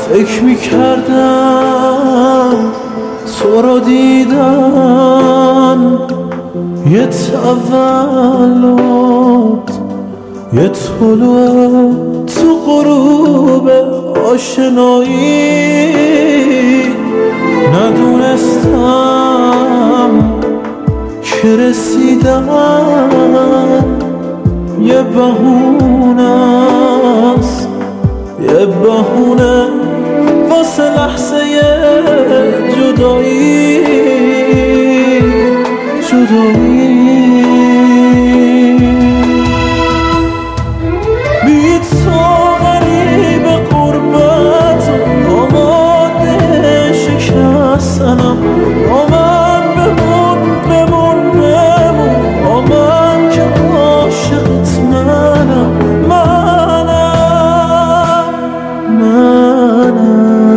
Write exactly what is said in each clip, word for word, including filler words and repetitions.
فکر میکردم تو رو دیدن یه تولد، یه طلوع تو غروب آشنایی. ندونستم که رسیدن یه بهونه است، یه بهونه واسه لحظه جدایی، جدایی. بی تو غریب غربت آماده شکستنم، با من بمون بمون بمون، با من که عاشقت منم، منم منم.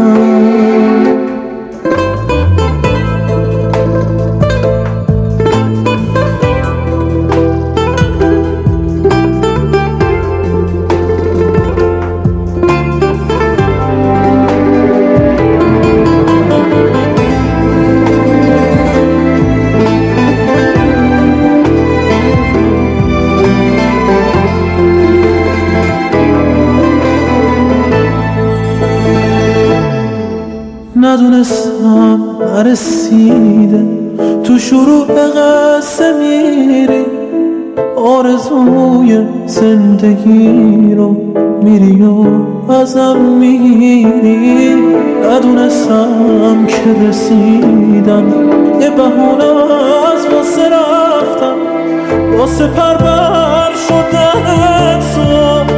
ندونستم نرسیده تو شروع قصه میری، آرزوی زندگی رو میری و ازم میگیری. ندونستم که رسیدم یه بهونه از واسه رفتم، واسه پربر شدن تو.